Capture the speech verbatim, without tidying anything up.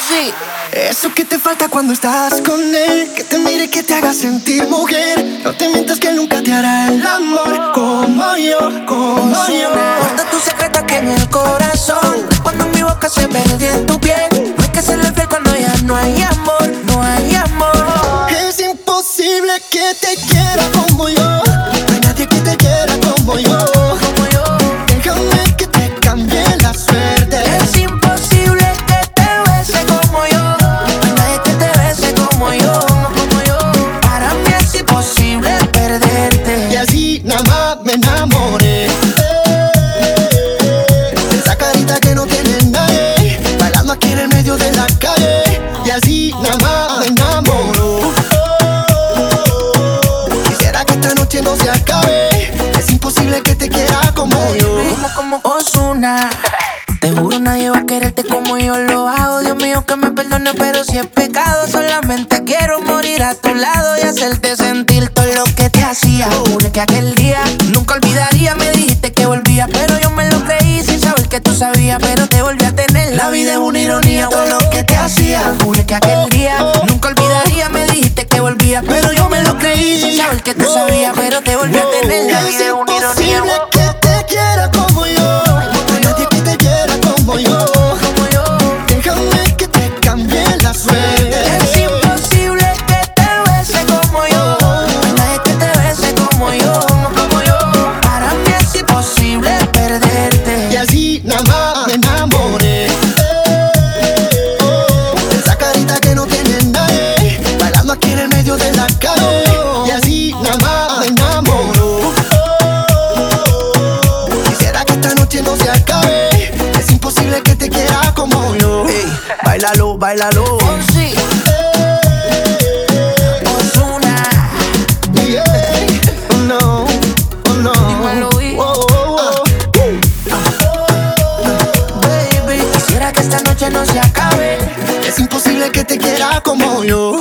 sí. Eso que te falta cuando estás con él, que te mire, que te haga sentir mujer. No te mientas que nunca te hará el amor como yo, como yo. Guarda tu secreto aquí en el corazón. Cuando mi boca se perdió en tu piel, no hay que serle fiel cuando ya no hay amor, no hay amor. Es imposible que te quiera como yo. No hay nadie que te quiera como yo. Como yo. Déjame que te cambie la suerte. Es imposible que te bese como yo. No hay nadie que te bese como yo, como yo. Para mí es imposible perderte. Y así nada más me enamoré. Esa carita que no tiene nadie, bailando aquí en el medio de la calle. Y así nada más me enamoró. Quisiera que esta noche no se acabe. Es imposible que te quiera como yo. Como, como Ozuna. Te juro nadie va a quererte como yo lo hago. Dios mío que me perdone, pero si es pecado, solamente quiero morir a tu lado y hacerte sentir todo lo que te hacía. Juré que aquel día nunca olvidaría. Me dijiste que volvía, pero yo me lo creí sin saber que tú sabías, pero te volví a tener. La vida es una ironía, todo lo que te hacía. Juré que aquel día nunca olvidaría. Me dijiste que volvía, pero yo me lo creí sin saber que tú sabías, pero te volví a tener. La vida es una ironía. Es imposible que te quiera como yo. No hay nadie que te quiera como yo. Como yo. Déjame que te cambie la suerte. Es imposible que te bese como yo. No hay nadie que te bese como yo, como yo. Para mí es imposible perderte. Y así nada más me enamoré. Esa carita que no tiene nadie, bailando aquí en el medio de la calle. Y así nada más me enamoró. Quisiera que esta noche no se acabe. Es imposible que te quiera como yo. Ey, bailalo, bailalo. Oh, sí. Ozuna. Yeah. Oh no, oh no. Dímelo, Luis. Oh, oh, oh. Baby, quisiera que esta noche no se acabe. Es imposible que te quiera como yo.